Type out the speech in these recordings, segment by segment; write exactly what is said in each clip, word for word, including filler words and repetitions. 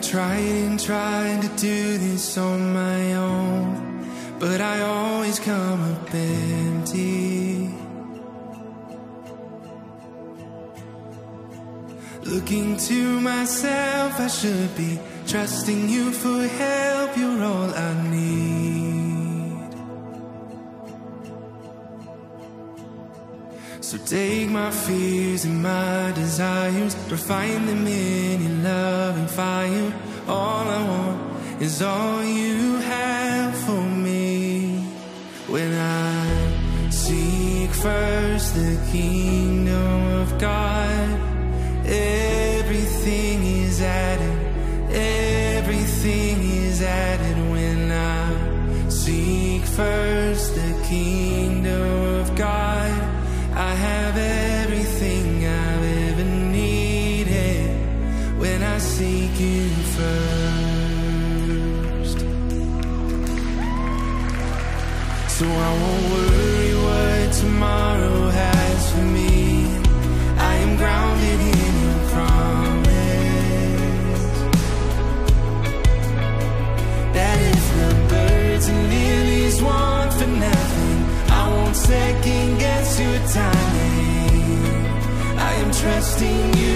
tried and tried to do this on my own, but I always come up empty. Looking to myself, I should be trusting you for help. You're all I need. So take my fears and my desires, refine them in your loving fire. All I want is all you have for me. When I seek first the kingdom of God, everything is added, everything is added. When I seek first the kingdom of God, I have everything I've ever needed. When I seek you first, so I won't worry what tomorrow has for me. I am grounded in your promise that if the birds and lilies want for nothing, I won't second guess your timing. I am trusting you.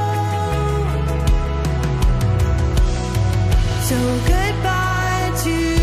So goodbye to